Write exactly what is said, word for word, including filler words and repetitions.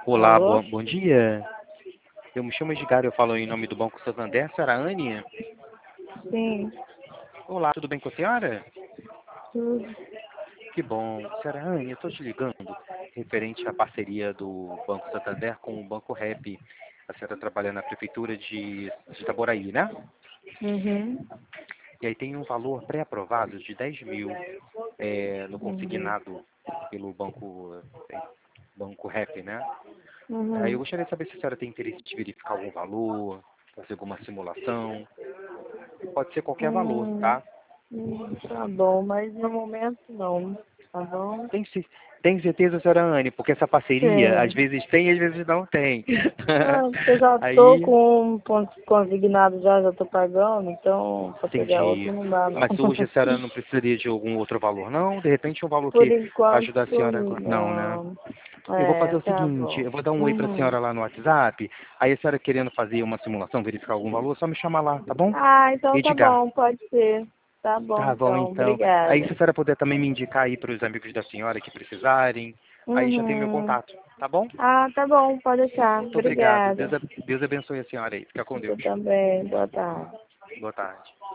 Olá, Alô? bom, bom dia. Eu me chamo Edgar, eu falo em nome do Banco Santander, senhora Anne. Sim. Olá, tudo bem com a senhora? Tudo. Que bom. Senhora Anne, eu estou te ligando referente à parceria do Banco Santander com o Banco Rep. A senhora trabalha na prefeitura de, de Itaboraí, né? Uhum. E aí tem um valor pré-aprovado de dez mil é, no Uhum. consignado pelo Banco, é, Banco Rep, né? Aí eu Uhum. gostaria de saber se a senhora tem interesse de verificar algum valor, fazer alguma simulação. Pode ser qualquer valor, Hum, tá? hum, tá bom, mas no momento não. Tá bom? Tem, cer- tem certeza, senhora Anne? Porque essa parceria, às Sim. vezes tem, às vezes não tem. Não, porque eu já tô Aí, com um ponto consignado já, já tô pagando, então pra pegar outro entendi. não dá não. Mas hoje a senhora não precisaria de algum outro valor, não? De repente um valor Por que vai ajudar a enquanto senhora... Não, né? não. Eu vou É, fazer o tá seguinte, bom. eu vou dar um oi para a Uhum. senhora lá no WhatsApp, aí a senhora querendo fazer uma simulação, verificar algum valor, só me chama lá, tá bom? Ah, então tá Edgar. bom, pode ser. Tá bom, Tá bom, então. então. Aí se Obrigada. a senhora puder também me indicar aí para os amigos da senhora que precisarem, aí já tem meu Uhum. contato, tá bom? Ah, tá bom, pode deixar. Muito obrigado. Obrigada. Deus, a- Deus abençoe a senhora aí. Fica com Você Deus. também. Boa tarde. Boa tarde.